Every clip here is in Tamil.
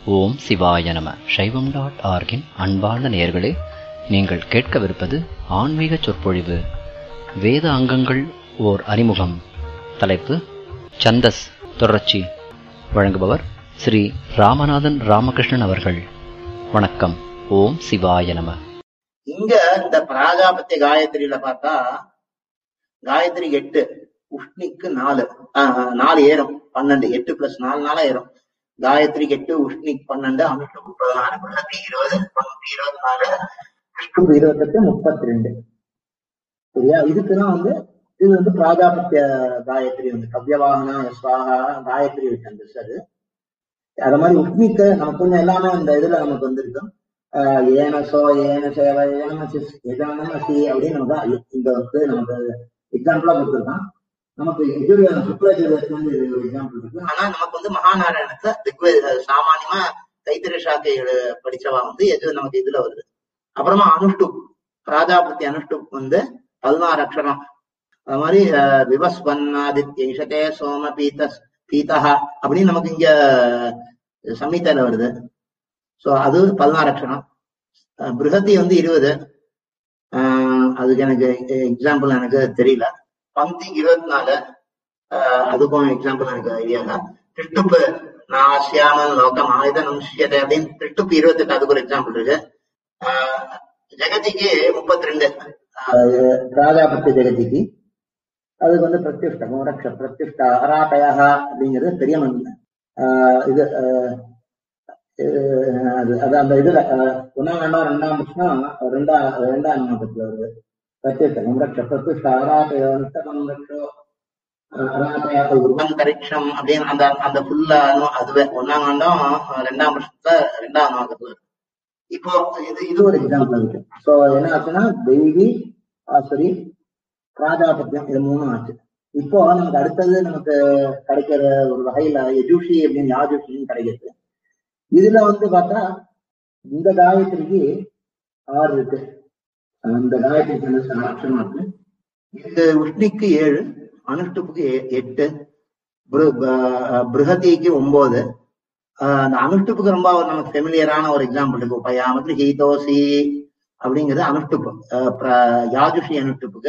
ஓம் சிவாய நம. சைவம்.org-இன் அன்பார்ந்த நேயர்களே, நீங்கள் கேட்கவிருப்பது ஆன்மீக சொற்பொழிவு. வேத அங்கங்கள் ஓர் அறிமுகம். தலைப்பு சந்தஸ் தொடர்ச்சி. வழங்குபவர் ஸ்ரீ ராமநாதன் ராமகிருஷ்ணன் அவர்கள். வணக்கம். ஓம் சிவாய நம. இங்க இந்த பிராஜாபத்திய காயத்ரியில பார்த்தா காயத்ரி 8, உஷ்ணிக்கு 4 ஏறும், 12, 8 + 4 ஏறும். காயத்ரி 8, உஷ்ணிக் 12, அனுஷ்டுப் 16, பிரகதி 20, பங்கி 24, விஷ்ணுக்கு 28, 32. சரியா? இதுக்குதான் இது பிராஜாபத்திய காயத்ரி கவ்யவாகனா ஸ்வாகா காயத்ரி சந்தஸ். அது அது மாதிரி உஷ்ணிக்க நமக்கு கொஞ்சம் எல்லாமே அந்த இதுல நமக்கு வந்திருக்கும். ஏனசோ ஏன சேவை ஏனமசி எதானமசி அப்படின்னு நமக்கு நமக்கு எக்ஸாம்பிளா கொடுத்துருக்கான். நமக்கு சுக்லாஜுவேஷன் எக்ஸாம்பிள் இருக்கு. ஆனா நமக்கு மகாநாராயணத்தை சாமானியமா தைத்திர சாக்கை படிச்சவா எது நமக்கு இதுல வருது. அப்புறமா அனுஷ்டுப், பிராஜாபத்தி அனுஷ்டுப் 16 அக்ஷரம். அது மாதிரி விவஸ்வன்னாதித்யேஷதே சோம பீதா அப்படின்னு நமக்கு இங்க சம்ஹிதையில வருது. சோ அது 16 அக்ஷரம். பிருகதி 20. அதுக்கு எனக்கு எக்ஸாம்பிள் எனக்கு தெரியல. பங்கி 24, அதுக்கும் எக்ஸாம்பிள் எனக்கு ஐடியா இல்ல. திட்டுப்பு நாசியாமன் லோகம் ஆயுதம் சியதை அப்படின்னு திட்டுப்பு 28, அதுக்கு ஒரு எக்ஸாம்பிள் இருக்கு. ஜெகதிக்கு 32, பிராஜாபத்திய ஜெகதிக்கு. அதுக்கு பிரத்யுஷ்ட மோரக்ஷ பிரத்யுஷ்ட அராட்டயா அப்படிங்கிறது பெரிய மண். இது அது அந்த இதுல 1ஆம் கண்டம் 2ஆம் வருஷம் 2ஆம் மாதத்துல வருது. பிரத்யுஷ்ட மோரக்ஷ பிரத்யுஷ்ட அராட்டயோ அராட்டயம் அப்படின்னு அந்த ஃபுல்லா அதுவே 1ஆம் கண்டம் 2ஆம் வருஷத்துல 2ஆம் மாதத்துல இருக்கு. இப்போ இது ஒரு எக்ஸாம்பிள் இருக்கு. சோ என்ன ஆச்சுன்னா தெய்வி ஆசுரி பிராஜாபத்தியம் இது 3 ஆச்சு. இப்போ நமக்கு அடுத்தது நமக்கு கிடைக்கிற ஒரு வகையில யஜுஷி அப்படின்னு யாஜுஷின்னு கிடைக்கிறது. இதுல பார்த்தா இந்த காயத்ரிக்கு 6 இருக்கு. அந்த காயத்ரிக்கு அக்ஷரம் இருக்கு. இது உஷ்ணிக்கு 7, அனுஷ்டுப்புக்கு 8, பிருகதிக்கு 9. அந்த அனுஷ்டுப்புக்கு ரொம்ப நமக்கு ஃபெமிலியரான ஒரு எக்ஸாம்பிள் இருக்கு. உபயாமத்துல ஹீதோசி அப்படிங்கிறது அனுஷ்டுப்பு. யாஜுஷி அனுஷ்டுப்புக்கு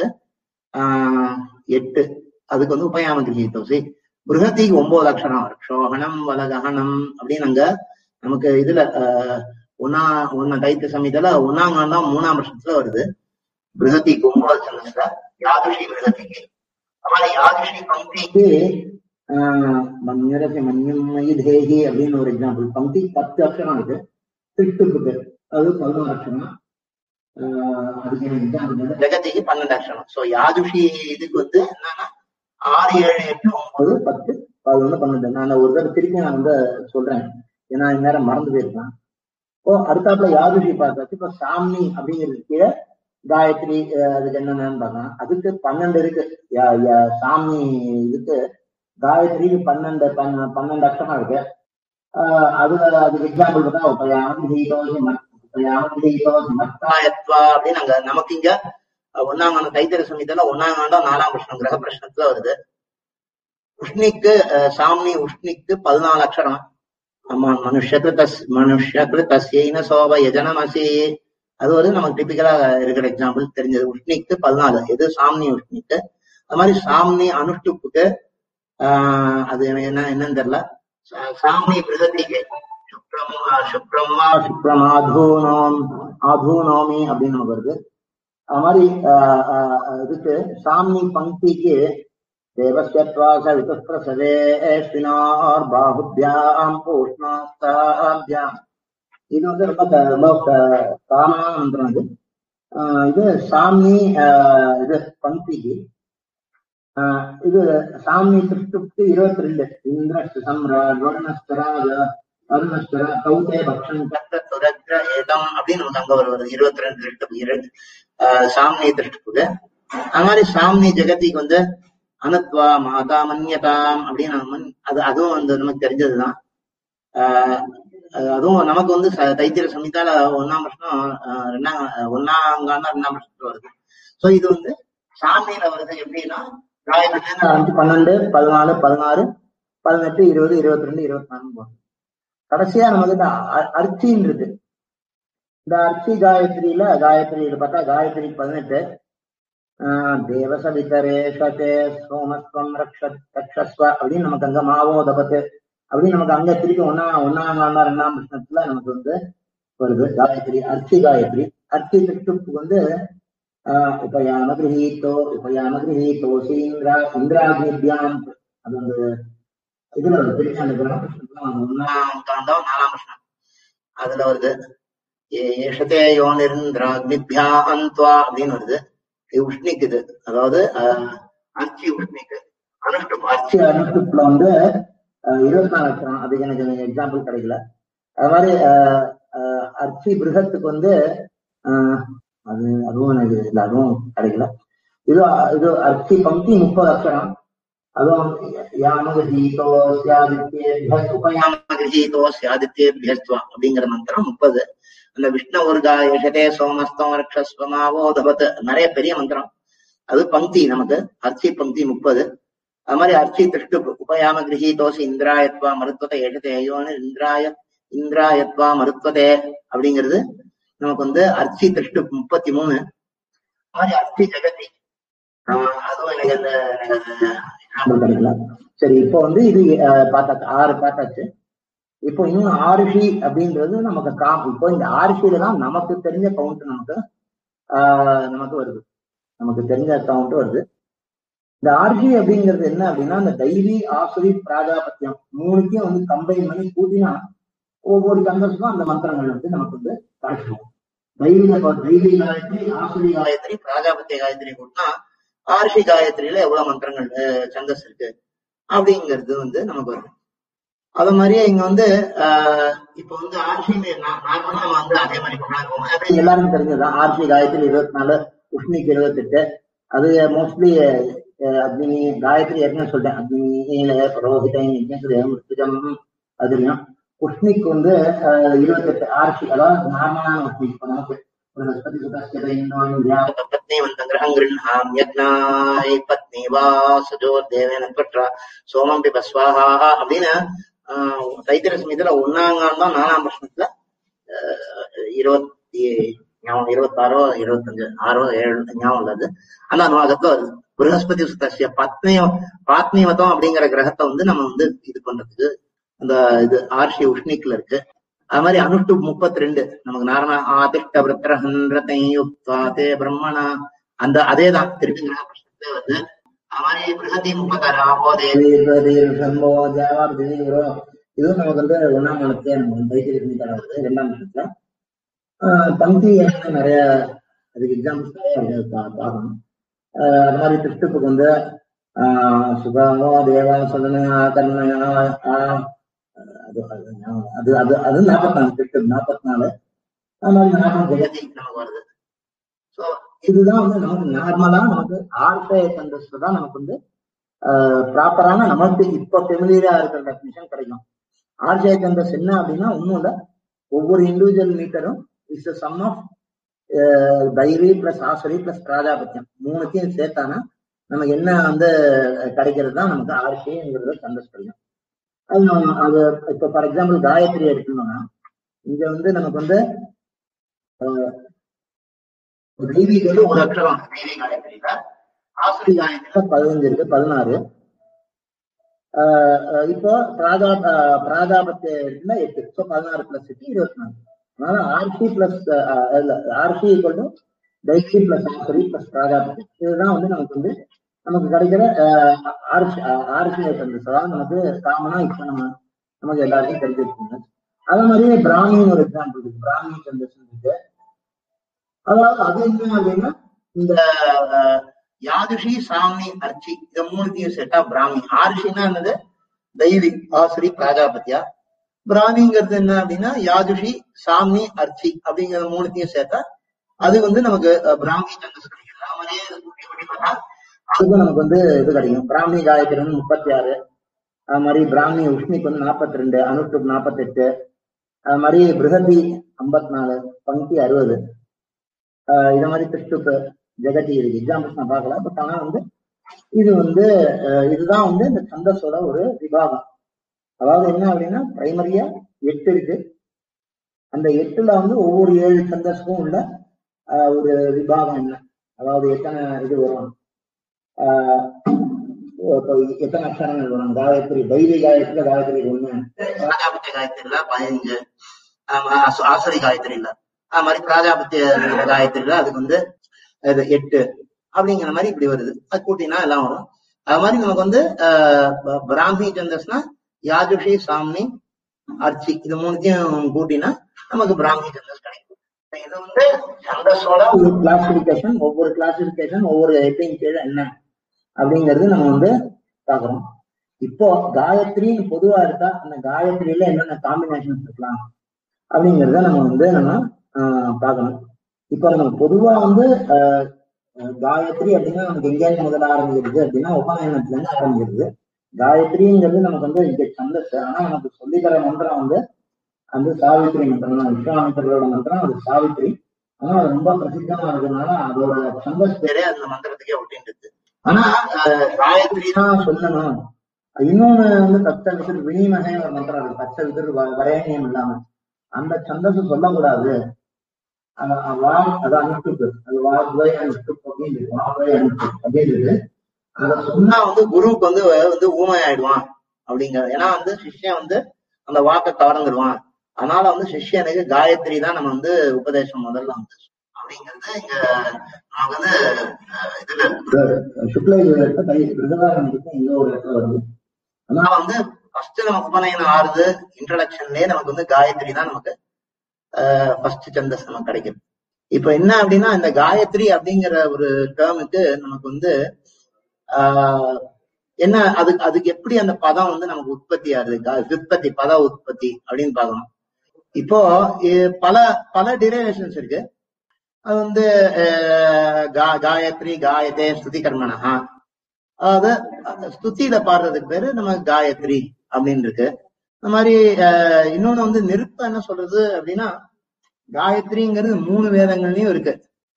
8, அதுக்கு உபயாமத்துல ஹீதோசி. பிருகதிக்கு 9 அக்ஷரம். க்ஷோகணம் வலகஹனம் அப்படின்னு அங்க நமக்கு இதுல ஒன்னா தைத்திய சமயத்துல 1ஆம் கண்டம் 3ஆம் வருஷத்துல வருது. பிருகதிக்கு 9 சந்தஸ்ல, யாதுஷி பிருகதிக்கு. அதாவது யாதுஷி பங்கிக்கு மன்யரசி மன்யம் மயிதேகி அப்படின்னு ஒரு எக்ஸாம்பிள். பங்கி 10 அக்ஷரம் இருக்கு. திட்டுப்புக்கு அது 11 அக்ஷரம். அதுக்கு எக்ஸாம்பிள் ஜெகதிக்கு 12 அக்ஷரம். சோ யாதுஷி இதுக்கு என்னன்னா 6, 7, 8, 9, 10, 11, 12. நான் ஒரு தடவை திருப்பி நான் சொல்றேன், ஏன்னா இந்நேரம் மறந்து போயிருக்கான். அடுத்தாப்புல யாதுஷி பார்த்தாச்சு. இப்ப சாமி அப்படிங்கிறதுக்கு காயத்ரி அதுக்கு என்னென்னு பார்க்கலாம். அதுக்கு 12 இருக்கு. சாமி இதுக்கு காயத்ரிக்கு 12 அக்ஷரம் இருக்கு. அதுக்கு எக்ஸாம்பிள் பார்த்தா அப்படின்னு நமக்கு இங்க 1ஆம் கண்டம் தைத்திர சமயத்துல 1ஆம் கண்டம் 4ஆம் வருஷம் கிரக பிரஷ்னத்துல வருது. உஷ்ணிக்கு சாமி உஷ்ணிக்கு 14 அக்ஷரம். மனுஷகிருத்தஸ்யைன சோப யஜனமசி. அது நமக்கு டிபிக்கலா இருக்கிற எக்ஸாம்பிள் தெரிஞ்சது. உஷ்ணிக்கு 14, இது சாம்னி உஷ்ணிக்கு. அது மாதிரி சாம்னி அனுஷ்டுப்புக்கு அது என்னன்னு தெரியல. சாம்னி பிருகதிக்கு ஆதூனோமி அப்படின்னு நமக்கு வருது. அது மாதிரி இதுக்கு சாம்னி பங்கிக்கு தேவஸ்யத்வாச விதுஷ்பிரசவேஷ்வினார் பாஹுப்யாம் பூஷ்ணாஸ்தாப்யாம். இது ரொம்ப காமனான மந்திரம். இது சாமி இது பங்கிக்கு. இது சாமி திருஷ்டுப்து 22, இந்திர சம்ராட் வருணஸ்தராஜ அருணஸ்தர கௌதே பக்ஷன் கத்த துரத்ர ஏதம் அப்படின்னு நமக்கு அங்க வருவது 22 திருஷ்டுப்பு சாமி திருஷ்டுப்புக்கு. அது மாதிரி சாமி ஜெகதிக்கு அனத்வா மாதா மன்யதாம் அப்படின்னு அதுவும் நமக்கு தெரிஞ்சதுதான். அதுவும் நமக்கு தைத்திர சமயத்தால 1ஆம் வருஷம் 1ஆம் கண்டம் 2ஆம் வருஷத்துல வருது. சோ இது சாமியில வருது எப்படின்னா 12, 14, 16, 18, 20, 22, 24. கடைசியா நமக்கு இந்த அர்ச்சின்னு இருக்கு. இந்த அர்ச்சி காயத்ரியில பார்த்தா காயத்ரி 18 தேவசவிதரேஷதே சோமஸ்வம் ரக்ஷஸ்வ அப்படின்னு நமக்கு அங்க மாவோ தபத்து அப்படின்னு நமக்கு அங்க திருப்பி ஒன்னாம் 2ஆம் பிரஷ்னத்துல நமக்கு வந்து வருது காயத்ரி, அர்ச்சி காயத்ரி. அர்ச்சி திருஷ்டுக்கு உபயாம கிரகீதோசி இந்திராஜிபியாம் அது வந்து இதுல வருது. திருச்சாண்டபுரம் 1ஆம் காண்டம் 4ஆம் பிரஷ்னம் அதுல வருது. ஏஷதே யோனிந்திராக்னிபியா அந்த்வா அப்படின்னு வருது. இது உஷ்ணிக்கு, இது அதாவது அர்ச்சி உஷ்ணிக்கு. அர்ச்சி அனுஷ்டுப்ல வந்து 24 அக்ஷரம். அதுக்கு எனக்கு எக்ஸாம்பிள் கிடைக்கல. அது மாதிரி அர்ச்சி பிருகத்துக்கு வந்து அதுவும் எனக்கு இல்லை, அதுவும் கிடைக்கல. இது அர்ச்சி பங்கி 30 அக்ஷரம். அதுவும் உபயாமகிரகீதோஸ்யாதித்யேபியஸ்வா அப்படிங்கிற மந்திரம் 30. அந்த விஷ்ணு உர்கா யசதே சோமஸ்தம் ரக்ஷஸ்வமாவோ தபத் நிறைய பெரிய மந்திரம். அது பங்கி நமக்கு அர்ச்சி பங்கி 30. அது மாதிரி அர்ச்சி திருஷ்டு உபயாம கிரகீதோசி இந்திராயத்வா மருத்துவத்தை யசதே யோனு இந்திராயத்வா மருத்துவதே அப்படிங்கிறது நமக்கு வந்து அர்ச்சி திருஷ்டு 33. மாதிரி அர்ச்சி ஜெகதி அதுவும் எனக்கு அந்த கிடைக்கல. சரி, இப்போ வந்து இது பார்த்தாச்சு, 6 பார்த்தாச்சு. இப்போ இன்னும் ஆர்ஷி அப்படின்றது நமக்கு இப்போ இந்த ஆர்ஷியில தான் நமக்கு தெரிஞ்ச கவுண்ட் நமக்கு வருது, நமக்கு தெரிஞ்ச கவுண்ட் வருது. இந்த ஆர்ஷி அப்படிங்கிறது என்ன அப்படின்னா, இந்த தைவி ஆசுரி பிராஜாபத்தியம் 3த்தையும் வந்து கம்பைன் பண்ணி கூட்டினா ஒவ்வொரு சந்தர்ப்பம் அந்த மந்திரங்கள் வந்து நமக்கு வந்து கிடைச்சிடும். தைவி காயத்ரி, ஆசுரி காயத்ரி, பிராஜாபத்திய காயத்ரி கூட்டினா ஆர்ஷி காயத்ரியில எவ்வளவு மந்திரங்கள் சந்தஸ் இருக்கு அப்படிங்கிறது வந்து நமக்கு வரும். அது மாதிரியே இங்க வந்து இப்ப வந்து ஆர்ஷி நார்மலா நம்ம வந்து அதே மாதிரி கொண்டாடுவோம். அது எல்லாருக்கும் தெரிஞ்சதுதான். ஆர்ஷி காயத்ரி 24, உஷ்ணிக்கு 28. அது மோஸ்ட்லி அக்னி காயத்ரி ஏற்கனவே சொல்லிட்டேன். அக்னி புரோஹிதம் மிருத்துஜம் அதுலயும். உஷ்ணிக்கு வந்து 28 ஆர்ஷி, அதாவது நார்மலான உஷ்ணி. இப்ப நமக்கு பத்னி வந்த கிரகம் கிருண்ணாம் யக்ஞாய் பத்னி வா சஜோ தேவேன தொற்றா சோமம் பிப ஸ்வாஹா அப்படின்னு தைத்திர சமயத்துல 1ஆம் காண்டம் 4ஆம் பிரஷ்னத்துல 26 25 6 7 ஞாபகம் உள்ளது. அந்த அனுவாகத்துல வருது. ப்ரஹஸ்பதி சுத்தசிய பாத்னிவதம் அப்படிங்கிற கிரகத்தை வந்து நம்ம வந்து இது பண்றதுக்கு அந்த இது ஆர்ஷி உஷ்ணிக்குல இருக்கு. அது மாதிரி அனுஷ்டு 32 நமக்கு நார்மலா ஆதிஷ்ட விரத்தே பிரம்மணா அந்த அதேதான் திருப்பி கிரக பிரஷ்னத்துல வருது. அது மாதிரி பிருகதி 36 இதுவும் நமக்கு வந்து 1ஆம் காலத்துல நம்ம தைத்திய வருது. 2ஆம் வருஷத்துல பங்கி நிறைய அதுக்கு எக்ஸாம்பிள்ஸ் பார்க்கணும். அது மாதிரி திருஷ்டுப்புக்கு வந்து சுகாமோ தேவா சொல்லனையா கர்ணயா அது 44 திருஷ்டு 44. அது மாதிரி நார்மல் ஜெகதி நமக்கு வருது. ஸோ இதுதான் வந்து நமக்கு நார்மலா நமக்கு ஆர்ஷய சந்தஸ்ல தான் நமக்கு வந்து ப்ராப்பரான நமக்கு இப்ப ஃபெமிலியரா இருக்கிற டெஃபினிஷன் கிடைக்கும். ஆர்ஷய சந்தஸ் என்ன அப்படின்னா ஒன்றும் இல்லை, ஒவ்வொரு இண்டிவிஜுவல் மீட்டரும் இஸ் சம் ஆஃப் தைரி பிளஸ் ஆசரி பிளஸ் பிராஜாபத்தியம் 3த்தையும் சேர்த்தானா நமக்கு என்ன வந்து கிடைக்கிறது தான் நமக்கு ஆர்ஷயங்கிறத சந்தஸ் கிடைக்கும். அது இப்ப ஃபார் எக்ஸாம்பிள் காயத்ரி எடுக்கணும்னா இங்க வந்து நமக்கு வந்து தெய்வீக வந்து ஒரு அக்ஷரம் தெய்வீ காயத்ரியில, ஆசுரி காயத்ரியில 15 இருக்கு, 16. இப்போ பிராஜாபத்திய இருக்குன்னா 8. So 16 plus 8 24. அதனால ஆர்ஷி பிளஸ் ஆர்ஷி ஈக்குவல் டு தைத்தி பிளஸ் ஆசுரி பிளஸ் பிராஜாபத்தி. இதுதான் வந்து நமக்கு கிடைக்கிற ஆர்ஷியை சந்தஸ். அதாவது நமக்கு காமனா இப்ப நமக்கு எல்லாருக்கும் தெரிஞ்சிருக்குங்க. அதே மாதிரியே பிராமின்னு ஒரு எக்ஸாம்பிள் இருக்கு. பிராமி சந்தஸ் இருக்கு. அதாவது அது என்ன அப்படின்னா இந்த யாதுஷி சாமி அர்ச்சி இந்த 3த்தையும் சேர்த்தா பிராமி. ஆர்ஷின்னா என்னது தைவி ஆசுரி பிராஜாபத்தியா. பிராமிங்கிறது என்ன அப்படின்னா யாதுஷி சாமி அர்ச்சி அப்படிங்கிற 3த்தையும் சேர்த்தா அது வந்து நமக்கு பிராமி சந்தஸ் கிடைக்கும். அது மாதிரியே பார்த்தா அதுக்கும் நமக்கு வந்து இது கிடைக்கும். பிராமி காயத்ரி வந்து 36. அது மாதிரி பிராமி உஷ்ணிக்கு வந்து 42, அனுஷ்டு 48. அது மாதிரி பிருகதி 54, பங்கி 60. இத மாதிரி திருஷ்டுப்பு ஜெகதி இருக்கு. எக்ஸாம்பிள்ஸ் நான் பார்க்கல. பட் ஆனா வந்து இது வந்து இதுதான் வந்து இந்த சந்தஸோட ஒரு விபாகம். அதாவது என்ன அப்படின்னா பிரைமரியா 8 இருக்கு. அந்த 8ல வந்து ஒவ்வொரு 7 சந்தஸ்க்கும் உள்ள ஒரு விபாகம் என்ன, அதாவது எத்தனை இது வரும், எத்தனை அக்ஷரங்கள் வரும். காயத்ரி தைரிய காயத்ரியில காயத்ரி 1, பிராஜாபத்திய காயத்ரியில 15, ஆசரி காயத்ரியில அது மாதிரி பிராஜாபத்திய காயத்ரியில அதுக்கு வந்து 8 அப்படிங்கிற மாதிரி இப்படி வருது. அது கூட்டினா எல்லாம் வரும். அது மாதிரி நமக்கு வந்து பிராமி சந்தஸ்னா யாஜுஷி, சாமி, அர்ச்சி இது மூணுத்தையும் கூட்டினா நமக்கு பிராமி சந்தஸ் கிடைக்கும். இது வந்து சந்தஸோட ஒரு கிளாசிபிகேஷன், ஒவ்வொரு கிளாசிபிகேஷன் ஒவ்வொரு ஹெட்டிங் கீழே என்ன அப்படிங்கிறது நம்ம வந்து பாக்குறோம். இப்போ காயத்ரின்னு பொதுவா இருக்கா, அந்த காயத்ரியில என்னென்ன காம்பினேஷன்ஸ் இருக்கலாம் அப்படிங்கிறத நம்ம வந்து பார்க்கணும். இப்போ நம்ம பொதுவா வந்து காயத்ரி அப்படின்னா நமக்கு எங்கேயாவது முதல்ல ஆரம்பிக்கிறது அப்படின்னா உபநயனத்துல இருந்து ஆரம்பிக்கிறது. காயத்ரிங்கிறது நமக்கு வந்து இங்க சந்தஸ். ஆனா நமக்கு சொல்லித்தர மந்திரம் வந்து அந்த சாவித்திரி மந்திரம் தான். விஸ்வாமித்திரோட மந்திரம் அது சாவித்திரி. ஆனா அது ரொம்ப பிரசித்தமா இருக்கிறதுனால அதோட சந்தஸ் பேரே அந்த மந்திரத்துக்கே ஒட்டின்றது. ஆனா காயத்ரி தான் சொல்லணும். இன்னொன்னு வந்து தத்த விசிறு வினிமகை ஒரு மந்திரம் இருக்கு. தத்த விசிறு வரையணியம் இல்லாம அந்த சந்தஸ் சொல்லக்கூடாது. அது அனுப்பிட்டு அது வாய் அனுப்பு அப்படின்னு அதை சொன்னா வந்து குருவுக்கு வந்து ஊமை ஆயிடுவான் அப்படிங்கிறது. ஏன்னா வந்து சிஷ்யன் வந்து அந்த வாக்கை கவர்ந்துடுவான். அதனால வந்து சிஷ்யனுக்கு காயத்ரி தான் நம்ம வந்து உபதேசம் முதல்ல வந்து அப்படிங்கிறது இங்க நமக்கு வந்து இதுல சுக்ல இந்த ஒரு இடத்துல வருது. அதனால வந்து ஃபர்ஸ்ட் நமக்கு உபநயனம் ஆறுது இன்ட்ரடக்ஷன்லயே நமக்கு வந்து காயத்ரி தான் நமக்கு ஃபர்ஸ்ட் சந்தஸ் நமக்கு கிடைக்கும். இப்ப என்ன அப்படின்னா இந்த காயத்ரி அப்படிங்கிற ஒரு டேர்முக்கு நமக்கு வந்து என்ன அதுக்கு எப்படி அந்த பதம் வந்து நமக்கு உற்பத்தி ஆகுது, விற்பத்தி பத உற்பத்தி அப்படின்னு பார்க்கணும். இப்போ பல பல டிரைவேஷன்ஸ் இருக்கு. அது வந்து காயத்ரி, காயதே, ஸ்துதி கர்மனா, அதாவது ஸ்துதியில பாடுறதுக்கு பேரு நமக்கு காயத்ரி அப்படின்னு இருக்கு. இந்த மாதிரி இன்னொன்னு வந்து நிருத்தம் என்ன சொல்றது அப்படின்னா காயத்ரிங்கிறது 3 வேதங்கள்லயும் இருக்கு.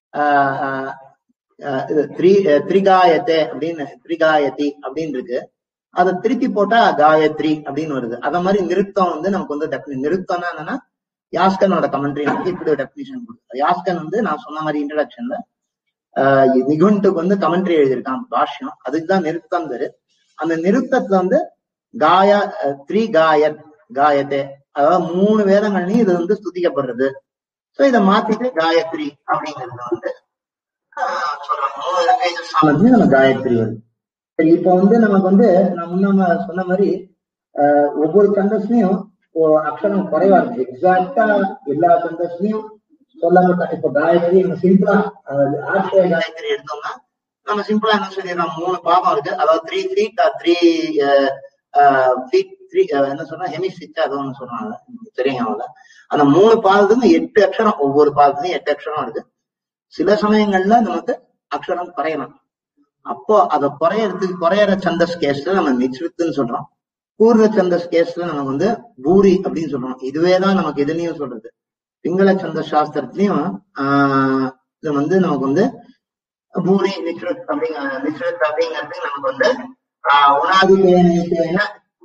திரிகாயத்தே அப்படின்னு திரிகாயதி அப்படின்னு இருக்கு. அதை திருப்பி போட்டா காயத்ரி அப்படின்னு வருது. அத மாதிரி நிருத்தம் வந்து நமக்கு வந்து நிருத்தம்னா என்னன்னா யாஸ்கனோட கமெண்ட்ரி நமக்கு இப்படி ஒரு டெபினிஷன் கொடுக்குது. யாஸ்கன் வந்து நான் சொன்ன மாதிரி இன்ட்ரடக்ஷன்ல நிகுண்டுக்கு வந்து கமெண்ட்ரி எழுதியிருக்கான் பாஷ்யம். அதுக்குதான் நிருத்தம் பேரு. அந்த நிருத்தத்துல வந்து காயத்தே அதாவது 3 வேதங்கள்லயும் இது வந்து ஸ்துதிக்கப்படுறது. சோ இதை மாத்திட்டு காயத்ரி அப்படிங்கிறது வந்து சொல்றோம். நம்ம காயத்ரி வருது. சரி, இப்ப வந்து நமக்கு வந்து நான் முன்ன சொன்ன மாதிரி ஒவ்வொரு சந்தஸ்லயும் அக்ஷரம் குறைவா இருக்கு. எக்ஸாக்டா எல்லா சந்தஸ்லயும் சொல்லாம இப்ப காயத்ரி நம்ம சிம்பிளா ஆசிரிய காயத்ரி எடுத்தோம்னா நம்ம சிம்பிளா என்ன சொல்லிடுறோம், 3 பாதம் இருக்கு. அதாவது 3 feet 3 feet 3 என்ன சொன்னா ஹெமிஸ்பிச் அது ஒண்ணு சொல்றாங்க தெரியுங்க. அவங்கள அந்த 3 பாதத்துக்கும் 8 அக்ஷரம், ஒவ்வொரு பாதத்துலயும் 8 அக்ஷரம் இருக்கு. சில சமயங்கள்ல நமக்கு அக்ஷரம் குறையலாம். அப்போ அதை குறையற சந்தஸ் கேஸ்ல நம்ம நிச்ருத்துன்னு சொல்றோம். பூர்வ சந்தஸ் கேஸ்ல நமக்கு வந்து பூரி அப்படின்னு சொல்றோம். இதுவேதான் நமக்கு எதுலயும் சொல்றது. பிங்கள சந்தஸ் சாஸ்திரத்திலையும் இது வந்து நமக்கு வந்து பூரி நிச்ருத் அப்படிங்கிறது நமக்கு வந்து உணாதிபேன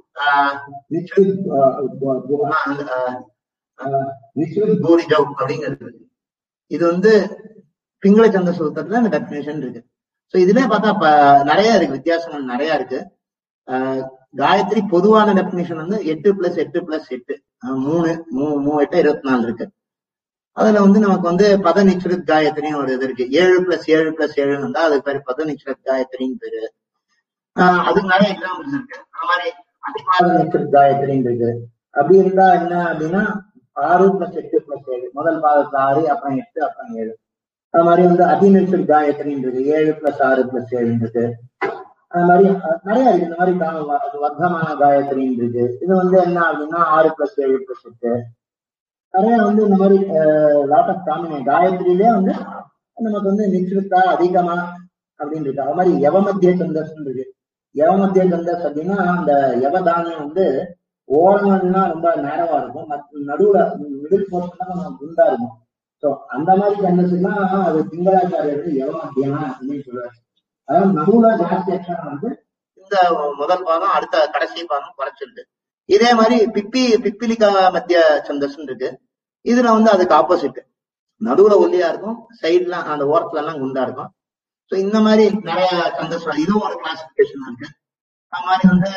பூரி ஜவ் அப்படிங்கிறது. இது வந்து பிங்கள சந்த சூத்திரத்துல அந்த டெபினேஷன் இருக்கு. சோ இதுல பார்த்தா நிறைய இருக்கு, வித்தியாசங்கள் நிறைய இருக்கு. காயத்ரி பொதுவான டெபினேஷன் வந்து 8 + 8 + 8 3 8 24 இருக்கு. அதுல வந்து நமக்கு வந்து பத நிச்ருத் காயத்ரின்னு ஒரு இது இருக்கு. 7 + 7 + 7 வந்தா அதுக்கு பேரு பத நிச்ருத் காயத்ரின்னு பேரு. அதுக்கு நிறைய எக்ஸாம்பிள்ஸ் இருக்கு. அந்த மாதிரி அதிபாத நிச்ருத் காயத்ரின்னு இருக்கு. அப்படி இருந்தா என்ன அப்படின்னா 6 + 8 + 7, முதல் பாதத்துல 6, அப்புறம் 8, அப்புறம் 7. அது மாதிரி வந்து அதிநிச்சல் காயத்ரின்னு இருக்கு. 7 + 6 + 7 இருக்கு. அது மாதிரி நிறைய இருக்கு. இந்த மாதிரி வர்த்தமான காயத்ரின்னு இருக்கு. இது வந்து என்ன அப்படின்னா 6 + 7 + 8. நிறைய வந்து இந்த மாதிரி லாட் ஆஃப் காம்பினேஷன் காயத்ரியிலே வந்து நமக்கு வந்து நிச்சயத்தா அதிகமா அப்படின்னு இருக்கு. அது மாதிரி யவமத்திய சந்தஸ் இருக்கு. யவமத்திய சந்தஸ் அப்படின்னா அந்த யவதானியம் வந்து ஓரங்கள்னா ரொம்ப நேரவா இருக்கும், நடுவுல மிடில் போர்ஷன் தான் குண்டா இருக்கும். சோ அந்த மாதிரி சந்தஸ்லாம் அது பிங்களாச்சாரியருக்கு யவமத்தியமா அப்படின்னு சொல்லுவாங்க. அதாவது நடுவுல ஜாஸ்தி அக்ஷரம் வந்து இந்த முதல் பாதம் அடுத்த கடைசி பாதம் குறைச்சிருக்கு. இதே மாதிரி பிப்பிலிகா மத்திய சந்தஸ்ன்னு இருக்கு. இதுல வந்து அதுக்கு ஆப்போசிட், நடுவுல ஒல்லியா இருக்கும், சைட்லாம் அந்த ஓரத்துல எல்லாம் குண்டா இருக்கும். சோ இந்த மாதிரி நிறைய சந்தஸ், இதுவும் ஒரு கிளாசிபிகேஷன் இருக்கு. அது மாதிரி வந்து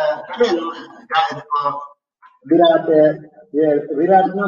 விராட், விராட்னா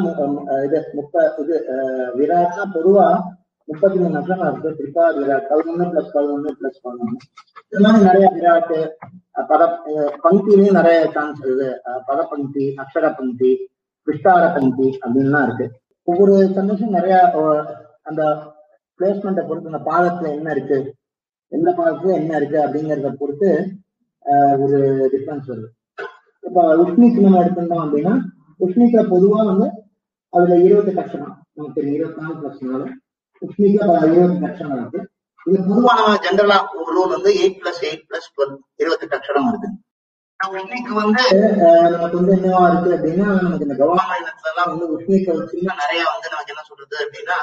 விராட்னா பொதுவா 33 நட்சத்திரம் இருக்கு. திரிபா விராட் 11+11+11 இதெல்லாம் நிறைய விராட்டு பங்கிலையும் நிறைய சான்ஸ் இது, பத பங்கி, அக்ஷர பங்கி, விஸ்தார பங்கி அப்படின்லாம் இருக்கு. ஒவ்வொரு சந்தோஷம் நிறைய அந்த பிளேஸ்மெண்ட்டை பொறுத்து, அந்த பாதத்துல என்ன இருக்கு, எந்த பாதத்துல என்ன இருக்கு அப்படிங்கறத பொறுத்து ஒரு டிஃபரன்ஸ் வருது. இப்ப உஷ்ணிக்கு நம்ம எடுத்துட்டோம் அப்படின்னா, உஷ்ணிக்குல பொதுவா வந்து அதுல 28 அக்ஷரம் நமக்கு 24+4, உஷ்ணிக்கு 28 அக்ஷரம் இருக்கு. இது பொதுவான ஜென்ரலா ஒரு ரூல் வந்து 8+8+12 28 அக்ஷரம் வருது. உஷ்ணிக்கு வந்து நமக்கு வந்து என்னவா இருக்கு அப்படின்னா, நமக்கு இந்த கவாமயத்துல எல்லாம் வந்து உஷ்ணிக்க வச்சுன்னா நிறைய வந்து நமக்கு என்ன சொல்றது அப்படின்னா,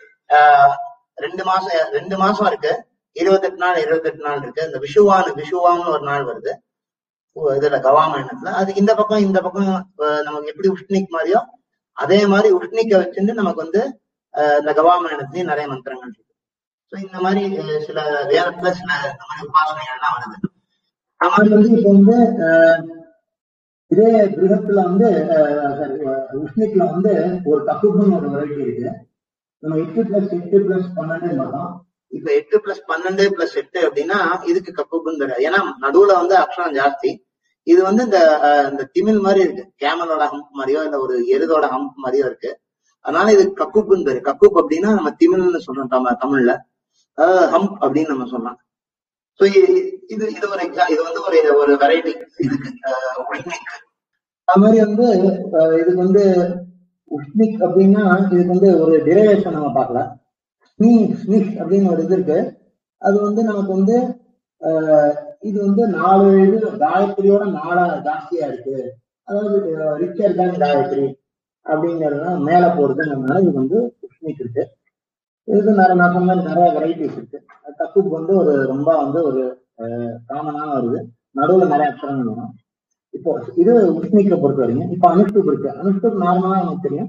2 மாசம் இருக்கு, 28 நாள் இருக்கு. இந்த விஷுவான்னு ஒரு நாள் வருது இதுல கவாமயணத்துல. அது இந்த பக்கம் நமக்கு எப்படி உஷ்ணிக் மாதிரியோ அதே மாதிரி உஷ்ணிக்க வச்சுட்டு நமக்கு வந்து இந்த கவாமயணத்துலயும் நிறைய மந்திரங்கள் இருக்கு. சோ இந்த மாதிரி சில வேதத்துல சில இந்த மாதிரி உபாசனைகள்லாம் வருது. அது மாதிரி வந்து இப்ப வந்து இதே கிரகத்துல வந்து உஷ்ணிக்ல வந்து ஒரு கப்புன்னு ஒரு வெரைட்டி இருக்கு. நம்ம 8+8+12 பார்த்தோம். இப்ப 8+12+8 அப்படின்னா இதுக்கு கப்புன்னு தெரியாது. ஏன்னா நடுவுல வந்து அக்ஷரம் ஜாஸ்தி. இது வந்து இந்த திமிழ் மாதிரி இருக்கு, கேமலோட ஹம்ப் மாதிரியோ இல்ல ஒரு எருதோட ஹம்ப் மாதிரியோ இருக்கு. அதனால இது கக்குப்புன்னு பேரு. கக்குப் அப்படின்னா நம்ம திமிழ்னு சொல்றோம் தமிழ்ல, ஹம்ப் அப்படின்னு நம்ம சொல்லலாம். சோ இது வந்து ஒரு வெரைட்டி இதுக்கு உஷ்ணிக். அது மாதிரி வந்து இதுக்கு வந்து உஷ்ணிக் அப்படின்னா இதுக்கு வந்து ஒரு டிரைவேஷன் நம்ம பார்க்கலாம். ஸ்னிக் அப்படின்னு ஒரு இது இருக்கு. அது வந்து நமக்கு வந்து இது வந்து 4 இது காயத்ரியோட 4 ஜாஸ்தியா இருக்கு. அதாவது ரிச்சர் தான் காயத்ரி அப்படிங்கறதுனா மேல போறதுனால இது வந்து உஷ்ணிக் இருக்கு. இதுக்கு நான் சொன்ன மாதிரி நிறைய வெரைட்டிஸ் இருக்கு. கக்குப் வந்து ஒரு ரொம்ப வந்து ஒரு காமனான வருது, நடுவுல நிறைய அக்ஷரங்கள் வரும். இப்போ இது உஷ்ணிக்கை பொறுத்த வரைக்கும். இப்போ அனுஷ்டுப் இருக்கு. அனுஷ்டுப் நார்மலா நமக்கு தெரியும்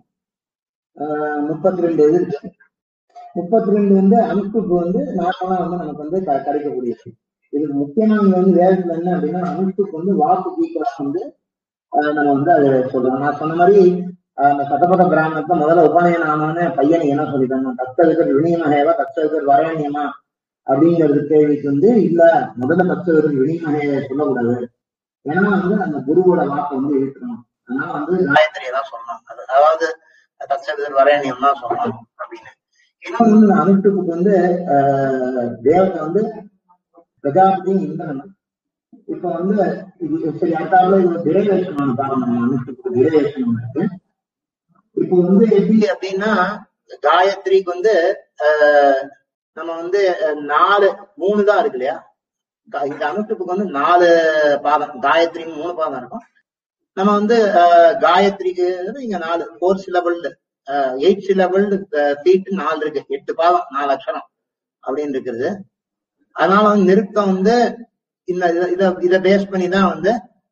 32 இது இருக்கு. 32 வந்து அனுஷ்டுப் வந்து நார்மலா வந்து நமக்கு வந்து கிடைக்கக்கூடியது. இதுக்கு முக்கியமா இங்க வந்து வேதத்துல என்ன அப்படின்னா, அனுஷ்டுப் வந்து வாக்கு ஈக்குவலா வந்து நம்ம வந்து அதை சொல்றோம். நான் சொன்ன மாதிரி அந்த சதபத பிராமணத்துல முதல்ல உபநயனம் ஆனோன்னு பையனுக்கு என்ன சொல்லிட்டாங்க, தத்தவிகர் வினியமகேவா தத்தவிகர் வரணியமா அப்படிங்கிறது கேள்விக்கு வந்து இல்ல, முதல்ல தத்தவிகர் வினியமகேவை சொல்லக்கூடாது. ஏன்னா வந்து அந்த குருவோட வாக்கை வந்து இருக்கணும். அதனால வந்து காயத்ரியை தான் சொல்லணும். அதாவது தத்தவிகர் வரணியம் தான் சொல்லணும் அப்படின்னு. இன்னும் வந்து அனுஷ்டுப்புக்கு வந்து தேவத்தை வந்து பிரஜாபதியும் இந்திரன். இப்ப வந்து இது சரி அடுத்தாப்புல இது டிரைவேஷன் பாருங்க. அனுஷ்டுப்புக்கு டிரைவேஷன் இருக்கு. இப்போ வந்து எப்படி அப்படின்னா, காயத்ரிக்கு வந்து நம்ம வந்து 3 தான் இருக்கு இல்லையா. இந்த அனுஷ்டுப்புக்கு வந்து 4 பாதம், காயத்ரின்னு 3 பாதம் இருக்கும். நம்ம வந்து காயத்ரிக்கு இங்க 4 சிலபிள்டு 8 சிலபிள்டு ஃபீட் 4 இருக்கு, 8 பாதம் 4 அக்ஷரம் அப்படின்னு இருக்குது. அதனால வந்து நிறுத்தம் வந்து இத பேஸ் பண்ணிதான் வந்து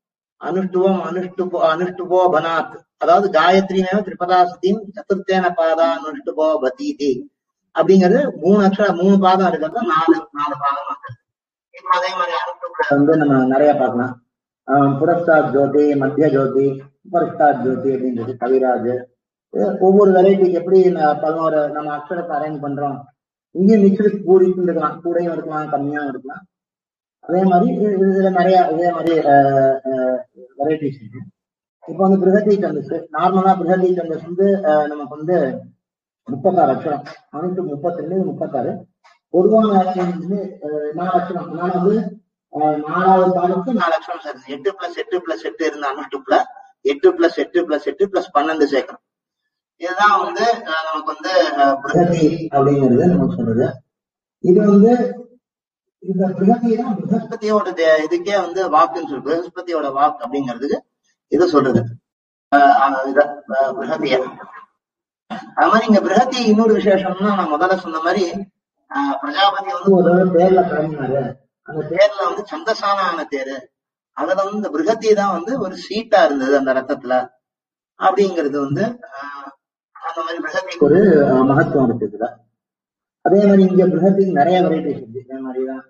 அனுஷ்டுபோ பனாத், அதாவது காயத்ரிமே திரிபதாசதியும் சதுர்த்தேன பாதா அனுஷ்டுபோ பதீதி அப்படிங்கிறது 3 பாதம் இருக்கிறது 4 பாதம் இருக்கு. இப்போ அதே மாதிரி அனுஷ்டுப்ல வந்து நம்ம நிறைய பார்க்கலாம். புரஸ்தாத் ஜோதி, மத்திய ஜோதி, உபரிஷ்டாத் ஜோதி அப்படின்றது கவிராஜ். ஒவ்வொரு வெரைட்டிக்கு எப்படி 11 நம்ம அக்ஷரத்தை அரேஞ்ச் பண்றோம். இங்கேயும் மிக்சடு கூடிட்டு இருக்கலாம், கூடையும் இருக்கலாம், கம்மியாவும் இருக்கலாம். அதே மாதிரி இதுல நிறைய இதே மாதிரி வெரைட்டிஸ் இருக்கு. இப்ப வந்து பிருகதி சந்தஸ், நார்மலா பிருகதி சந்தஸ் வந்து நமக்கு வந்து 36 அக்ஷரம், 32 36. பொதுவான வந்து 4 அக்ஷரம். அதனால வந்து 4வது பாதத்துக்கு 4 அக்ஷரம் சேர்ந்து 8+8+8 இருந்த அனுஷ்டுப்ல 8+8+8+12 சேர்க்கணும். இதுதான் வந்து நமக்கு வந்து பிருகதி அப்படிங்கிறது நமக்கு சொல்றது. இது வந்து இந்த பிருகதி தான் பிரகஸ்பதியோட இதுக்கே வந்து வாக்குன்னு சொல்லு, பிரகஸ்பதியோட வாக்கு அப்படிங்கிறதுக்கு இது சொல்றது பிருகதிய. அது மாதிரி இங்க பிருகதி இன்னொரு விசேஷம்னா, நான் முதல்ல சொன்ன மாதிரி பிரஜாபதி வந்து ஒரு பேர்ல கிளம்பினாரு. அந்த பேர்ல வந்து சந்தசான தேரு அதுல வந்து இந்த பிருகத்தி தான் வந்து ஒரு சீட்டா இருந்தது அந்த ரத்தத்துல அப்படிங்கிறது வந்து அந்த மாதிரி பிருகத்திக்கு ஒரு மகத்துவம் இருக்கு இதுல. அதே மாதிரி இங்க பிருகத்திக்கு நிறைய வெரைட்டிஸ் இருக்கு. இதே மாதிரிதான்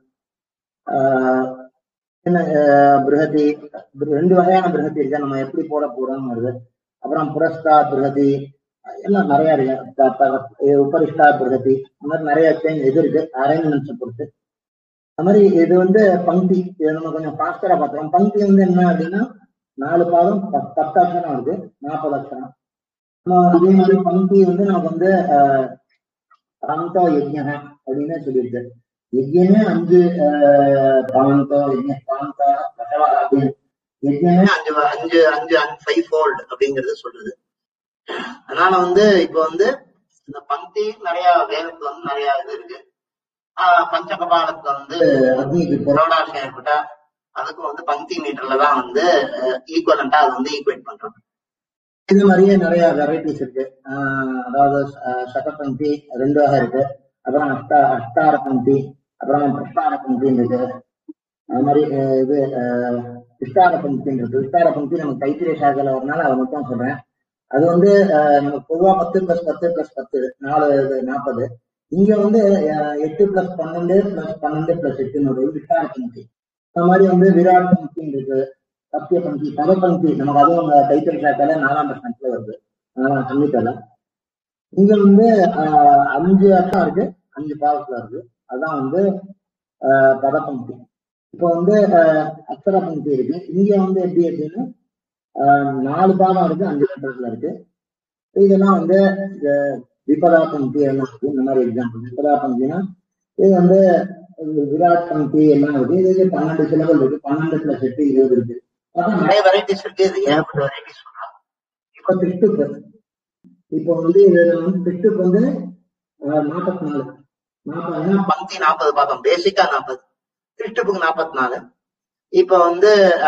என்ன பிருகதி, 2 வகையான பிருகதி இருக்கு. நம்ம எப்படி போட போறோம் வருது. அப்புறம் புரஸ்தா பிருகதி எல்லாம் நிறைய இருக்கு. உபரிஷ்டா பிருகதி, இந்த மாதிரி நிறைய இது இருக்கு அரேஞ்ச்மெண்ட்ஸை பொறுத்து. அது மாதிரி இது வந்து பங்கி, நம்ம கொஞ்சம் பாஸ்டரா பாக்குறோம். பங்கி வந்து என்ன அப்படின்னா 4 பாதம் 10 அக்ஷரம் இருக்கு, 40 அக்ஷரம். இதே மாதிரி பங்கி வந்து நமக்கு வந்து பிராந்தோ யஜ்ஞ அப்படின்னு சொல்லியிருக்கு. யஜ்யமே 5 பிராந்தோ யஜ்ஞ பிராந்தா பசவா அப்படின்னு யஜ்யமே 5 ஃபோல்ட் அப்படிங்கிறது சொல்றது. அதனால வந்து இப்ப வந்து இந்த பங்கி நிறைய வேதத்துல வந்து நிறைய இது இருக்கு. பஞ்சகபாலத்துல வந்து அக்னிக்கு புரோடாசம் ஏற்பட்டா அதுக்கும் வந்து பங்கி மீட்டர்ல தான் வந்து ஈக்குவலண்டா அது வந்து ஈக்குவேட் பண்றோம். இது மாதிரியே நிறைய வெரைட்டிஸ் இருக்கு. அதாவது சகபங்கி 2 வகை இருக்கு. அப்புறம் அஷ்டார பங்கி, அப்புறம் பிரஷ்டார பங்கின்னு இருக்கு. அது மாதிரி இது விஸ்தார பங்கின்னு இருக்கு. விஸ்தார பங்கி நம்ம கைத்திரிய சாகல வரனால அதை மட்டும் சொல்றேன். அது வந்து நம்ம பொதுவா 10 + 10 + 10 40. இங்க வந்து 8 + 12 + 12 + 8 விஸ்தார பங்கி. அது மாதிரி வந்து விராட் பங்கின்னு இருக்கு, சத்திய பங்கி, பத பங்கி. நமக்கு அதுவும் கைத்தறி சாக்கால 4ஆம் பர்சன்ட்ல வருது, 4ஆம் சங்கீதல. இங்க வந்து 5 அர்த்தம் இருக்கு, 5 பாவத்துல இருக்கு. அதான் வந்து பத பங்கி. இப்போ வந்து அக்ஷர பங்கி இருக்கு. இங்க வந்து எப்படி அப்படின்னா 4 பாகம் இருக்கு, 5 லெட்டர்ஸ்ல இருக்கு. இதெல்லாம் வந்து விபதா பங்கி எல்லாம் இருக்கு. இந்த மாதிரி எக்ஸாம்பிள் விபதா பங்கினா இது வந்து விராட் பங்கி எல்லாம் இருக்கு. இது 12 சிலபல் இருக்கு, 12 + 8 20 இருக்கு. அதான் நிறைய வெரைட்டிஸ் இருக்கு. இது ஏகப்பட்ட வெரைட்டிஸ் சொல்லலாம். இப்ப திட்டுக்கு இப்போ வந்து இதுல வந்து திட்டுக்கு வந்து 44 பங்கி 40 பார்த்தோம், பேசிக்கா 40, திட்டுக்கு 44. இப்ப வந்து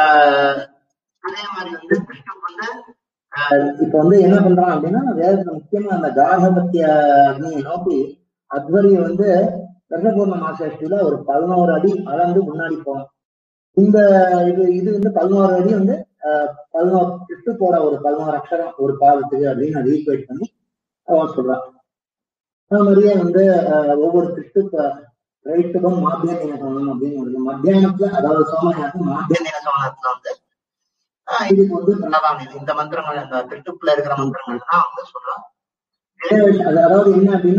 அதே மாதிரி வந்து கிருஷ்ணனுக்கு வந்து இப்ப வந்து என்ன பண்றான் அப்படின்னா வேதத்துல முக்கியமா அந்த கார்கபத்திய அக்னியை நோக்கி அத்வரியை வந்து ரசபூர்ண மாசத்துல ஒரு 11 அடி அளந்து முன்னாடி போகணும். இந்த இது வந்து 11 அடி வந்து 11 கிருஷ்ணத்தோட ஒரு 11 அக்ஷரம் ஒரு பாதத்துக்கு அப்படின்னு அதை ஈக்குவேட் பண்ணி அவன் சொல்றான். அது மாதிரியே வந்து ஒவ்வொரு கிருஷ்ண ரைட்டுக்கும் மாத்திய தினசோனம் அப்படின்னு வருது. மத்தியானத்துல அதாவது சோமயானத்துக்கு மாத்திய தினசோனத்துல வந்து இதுக்கு வந்து சொல்லலாம். இந்த மந்திரங்கள் அந்த திருட்டுக்குள்ள இருக்கிற மந்திரங்கள் தான் வந்து சொல்லலாம். அதாவது என்ன அப்படின்னா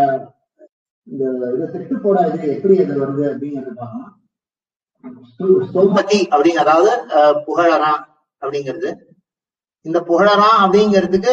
இந்த திருட்டுப்போட இது எப்படி அது வருது அப்படிங்கிறது பார்க்கணும். ஸ்தோபதி அப்படிங்க, அதாவது புகழறான் அப்படிங்கிறது. இந்த புகழறான் அப்படிங்கிறதுக்கு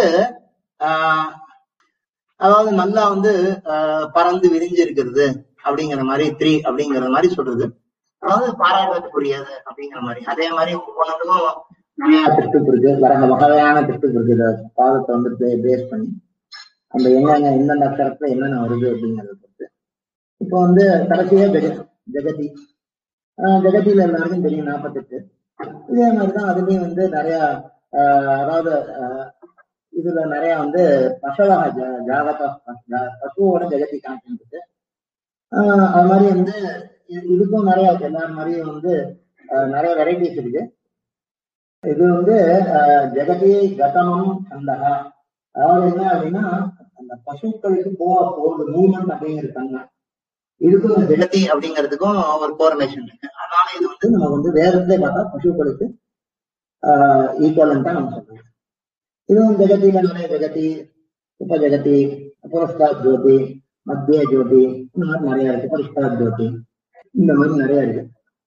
அதாவது நல்லா வந்து பறந்து விரிஞ்சு இருக்கிறது அப்படிங்கிற மாதிரி 3 அப்படிங்கிற மாதிரி சொல்றது. அதாவது பாராட்டுக்குரியது அப்படிங்கிற மாதிரி. அதே மாதிரி ஒவ்வொன்றுக்கும் நிறைய திருட்டு இருக்கு, வகையான திருட்டு இருக்கு. பாதத்தை வந்து பேஸ் பண்ணி அந்த எந்தெந்த அக்ஷரத்துல என்னென்ன வருது அப்படிங்கறத பொறுத்து. இப்போ வந்து கடைசியா ஜெகதி. ஜெகதியில எல்லாருக்கும் தெரியும் 48. இதே மாதிரிதான் அதுலயும் வந்து நிறைய அதாவது இதுல நிறைய வந்து பசவக ஜாகத பசுவோட ஜெகதி கான்செப்ட் இருக்கு. அது மாதிரி வந்து இதுக்கும் நிறைய எல்லாரும் மாதிரியும் வந்து நிறைய வெரைட்டிஸ் இருக்கு. இது வந்து ஜெகதி கதமம் சந்தகா. அதாவது என்ன அப்படின்னா அந்த பசுக்களுக்கு போறது மூவ்மெண்ட் அப்படிங்கிறது தன்மை. இதுக்கும் ஜெகதி அப்படிங்கிறதுக்கும் ஒரு கோரிலேஷன் இருக்கு. அதனால இது வந்து நம்ம வந்து வேதத்திலே பார்த்தா பசுக்களுக்கு ஈக்குவலண்டா நம்ம சொல்றோம். இதுவும் ஜெகத்தில நிறைய ஜெகதி, உப ஜெகதி, புரஸ்தா ஜோதி, மத்திய ஜோதி, இந்த மாதிரி நிறைய இருக்கு. பரிஷ்டா ஜோதி, இந்த மாதிரி நிறைய இருக்கு.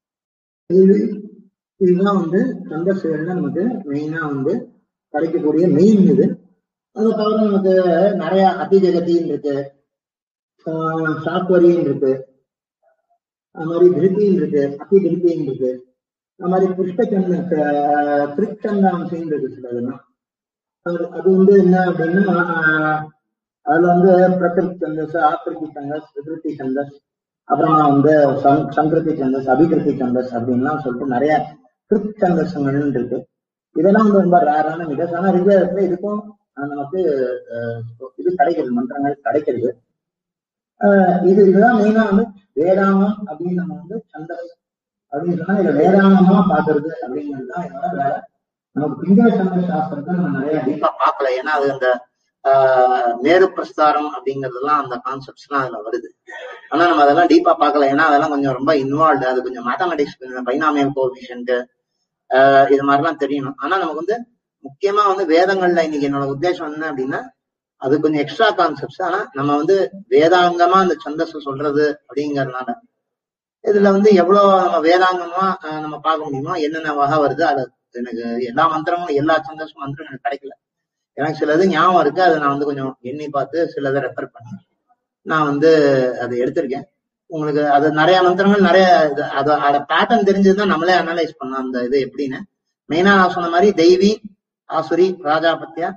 இதுதான் வந்து சந்தஸ்கள்ல நமக்கு மெயினா வந்து கிடைக்கக்கூடிய மெயின் இது. அதை தவிர நமக்கு நிறைய அதிஜகத்தின்னு இருக்கு, சாத்வரின்னு இருக்கு, அது மாதிரி திருப்தின்னு இருக்கு, அதி திருப்தின்னு இருக்கு, அது மாதிரி திருச்சந்தாம்சம் இருக்கு சிலதுலாம். அது வந்து என்ன அப்படின்னா அதுல வந்து பிரகிருதி சந்தஸ், ஆக்கிருதி சந்தஸ், விகிருதி சந்தஸ், அப்புறமா வந்து சங்கிருதி சந்தஸ், அபிகிருதி சந்தஸ் அப்படின்லாம் சொல்லிட்டு நிறைய கிருத் சந்தஸ்கள் இருக்கு. இதெல்லாம் வந்து ரொம்ப ரேரான மிகசான ரிஜத்துல இதுக்கும் நமக்கு இது கிடைக்கிறது, மந்திரங்கள் கிடைக்கிறது. இதுதான் மெயினா வந்து வேதாமம் அப்படின்னு நம்ம வந்து சந்தஸ் அப்படின்னு சொன்னா இதை வேதாங்கமா பாக்குறது அப்படிங்கிறதுதான் என்னோட வேலை. நமக்கு பிங்கள சந்த சாஸ்திரத்தை நம்ம நிறைய டீப்பா பார்க்கல. ஏன்னா அது அந்த மேரு பிரஸ்தாரம் அப்படிங்கறதெல்லாம் அந்த கான்செப்ட்ஸ் எல்லாம் அதுல வருது. ஆனா நம்ம அதெல்லாம் டீப்பா பார்க்கல. ஏன்னா அதெல்லாம் கொஞ்சம் ரொம்ப இன்வால்வ்டு. அது கொஞ்சம் மேத்தமெட்டிக்ஸ், பைனாமியல் கோஎஃபிஷியன்ட் இது மாதிரிலாம் தெரியணும். ஆனா நமக்கு வந்து முக்கியமா வந்து வேதங்கள்ல இன்னைக்கு என்னோட உத்தேசம் என்ன அப்படின்னா அது கொஞ்சம் எக்ஸ்ட்ரா கான்செப்ட்ஸ். ஆனா நம்ம வந்து வேதாங்கமா அந்த சந்தஸ் சொல்றது அப்படிங்கறதுனால இதுல வந்து எவ்வளவு நம்ம வேதாங்கமா நம்ம பார்க்க முடியுமோ என்னென்ன வகை வருது. அது எனக்கு எல்லா மந்திரமும் எல்லா சந்தஸும் மந்திரம் எனக்கு கிடைக்கல. எனக்கு சிலது ஞாபகம் இருக்கு. அதை நான் வந்து கொஞ்சம் எண்ணி பார்த்து சிலதை ரெஃபர் பண்ணி நான் வந்து அதை எடுத்திருக்கேன். உங்களுக்கு அது நிறைய மந்திரங்கள் நிறைய அதோட பேட்டர்ன் தெரிஞ்சதுதான் நம்மளே அனலைஸ் பண்ணலாம் அந்த இது எப்படின்னு. மெயினா நான் சொன்ன மாதிரி தெய்வி, ஆசுரி, ராஜாபத்தியா,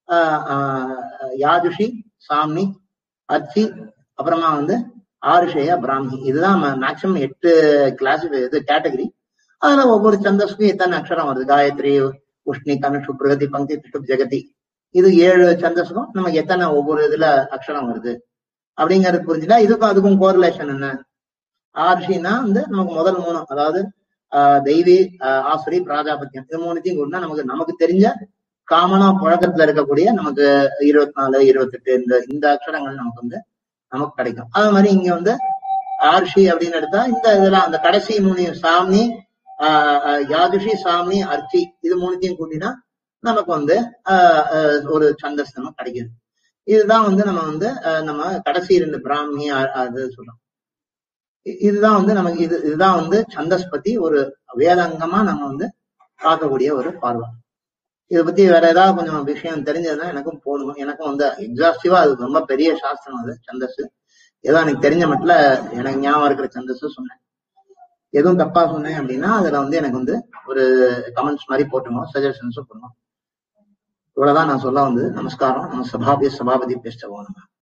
யாதுஷி, சாம்னி, அர்ச்சி, அப்புறமா வந்து ஆருஷேயா, பிராமி. இதுதான் மேக்சிமம் 8 கிளாஸ் இது கேட்டகரி. அதுல ஒவ்வொரு சந்தஸ்க்கும் எத்தனை அக்ஷரம் வருது. காயத்ரி, உஷ்ணி, கனுஷு, பிரகதி, பங்கி, திஷ்டு, ஜெகதி. இது 7 சந்தஸ்க்கும் நமக்கு எத்தனை ஒவ்வொரு இதுல அக்ஷரம் வருது அப்படிங்கறது புரிஞ்சுட்டா இதுக்கும் அதுக்கும் கோரிலேஷன் என்ன. ஆர்ஷின்னா வந்து நமக்கு முதல் 3, அதாவது தெய்வி, ஆசுரி, பிராஜாபத்தியம், இது 3த்தையும் கூட்டினா நமக்கு தெரிஞ்ச காமனா புழக்கத்துல இருக்கக்கூடிய நமக்கு 24, 28 இந்த அக்ஷரங்கள் நமக்கு கிடைக்கும். அது மாதிரி இங்க வந்து ஆர்ஷி அப்படின்னு எடுத்தா இந்த இதெல்லாம் அந்த கடைசி 3 சாமி, யாதுஷி, சாமி, அர்ச்சி இது 3த்தையும் கூட்டினா நமக்கு வந்து ஒரு சந்தஸ் நமக்கு கிடைக்குது. இதுதான் வந்து நம்ம கடைசி 2 பிராமி அது சொல்றோம். இதுதான் வந்து நமக்கு இதுதான் வந்து சந்தஸ் பத்தி ஒரு வேதாங்கமா நம்ம வந்து பார்க்கக்கூடிய ஒரு பார்வை. இதை பத்தி வேற ஏதாவது கொஞ்சம் விஷயம் தெரிஞ்சதுன்னா எனக்கும் போதும். எனக்கும் வந்து எக்ஸாஸ்டிவா அது ரொம்ப பெரிய சாஸ்திரம் அது சந்தஸ். ஏதோ எனக்கு தெரிஞ்ச மட்டும் எனக்கு ஞாபகம் இருக்கிற சந்தஸ் சொன்னேன். எதுவும் தப்பா சொன்னேன் அப்படின்னா அதுல வந்து எனக்கு வந்து ஒரு கமெண்ட்ஸ் மாதிரி போட்டுங்க, சஜஷன்ஸும் பண்ணுவோம். இவ்வளவுதான் நான் சொல்ல வந்து. நமஸ்காரம். நம்ம சபாபதி பேச போனோம்.